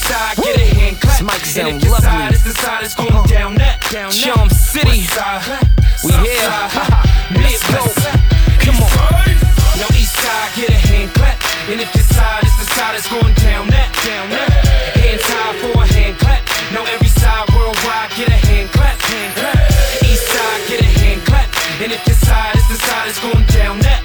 side, get a hand clap. And if your side is the side, it's going down that. Charm City, we here. Midwest, come on. Now east side, get a hand clap. And if your side is the side, it's going down that. Hands high for a hand clap. Now every side worldwide, get a hand clap. East side, get a hand clap. And if your side is the side, it's going down that.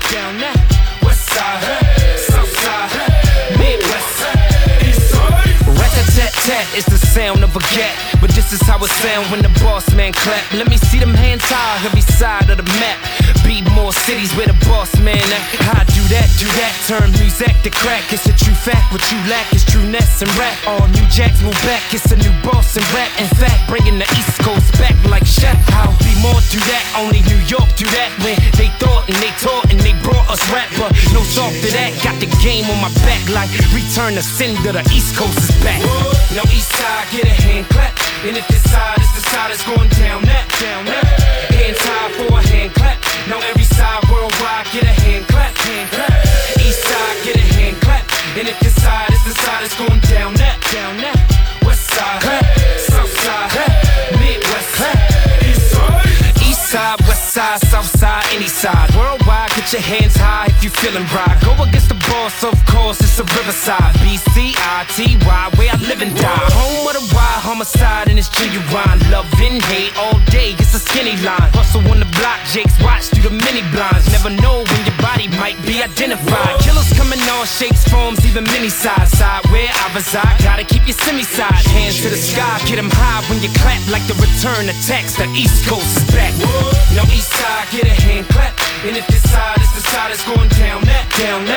West side, south side, Midwest, east side. Rat-a-tat-tat is the sound of a gat, but this is how it sound when the boss man clap. Let me see them hands high, every side of the map. Beat more cities where the boss man at. I do that, turn music to crack. It's a true fact, what you lack is trueness and rap. All new jacks move back, it's a new boss and rap. In fact, bringing the East Coast back like Shaq. I'll be more do that, only New York do that. When they thought and they taught and they brought us rap, but no soft to that. Got the game on my back like return to sender, the East Coast is back. Now east side, get a hand clap. And if your side is the side, it's going down that. Hands high for a hand clap. Now every side worldwide, get a hand clap. East side, get a hand clap. And if your side is the side, it's going down that. West side, south side, Midwest, east side. East side, west side, south side, any side. Worldwide, get your hands high if you feeling right. Go against the boss, of course, it's a riverside. B-C-I-T-Y, where I live and die. Home of the wild, homicide, and it's genuine. Love and hate all day, it's a skinny line. Hustle on the block, Jake's watch through the mini blinds. Never know when your body might be identified. Killers come in all shapes, forms, even mini size. Side where I reside, gotta keep your semi-side. Hands to the sky, get them high when you clap. Like the return attacks, the East Coast is back. Now east side, get a hand clap. And if your side is the side, it's going down that.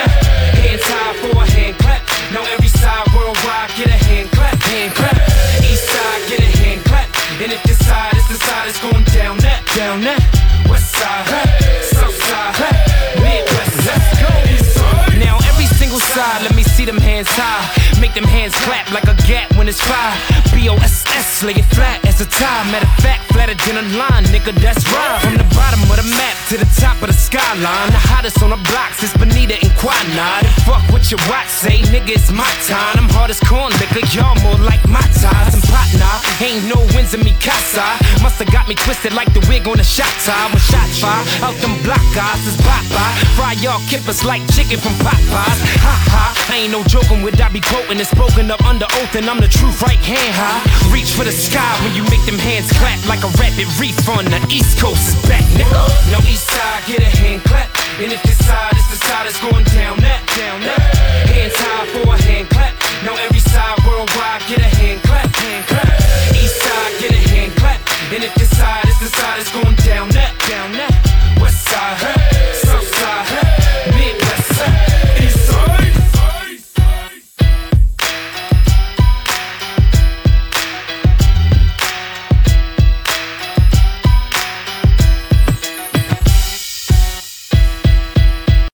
Hands high for a hand clap. Now every side worldwide, get a hand clap. East side, get a hand clap. And if your side is the side, it's going down that. West side, south side, Midwest, let's go. East side. Now every single side, let me see them hands high. Make them hands clap like a gap when it's fire. B-O-S-S, lay it flat as a tie. Matter of fact, flatter than a line, nigga, that's right. From the bottom of the map to the top of the skyline, the hottest on the blocks is Bonita and Quinine. And fuck what your watch say, nigga, it's my time. I'm hard as corn liquor, y'all more like my ties. And pot nah, ain't no wins in me casa. Musta got me twisted like the wig on a shot time. When shots fire, out them block guys is bye-bye. Fry y'all kippers like chicken from Popeyes. Ha-ha, I ain't no joking with I be quoting and spoken up under oath, and I'm the truth right hand high. Reach for the sky when you make them hands clap like a rapid reef on the East Coast is back, nigga. Now east side, get a hand clap. And if your side is the side, it's going down that. Hands high for a hand clap. Now every side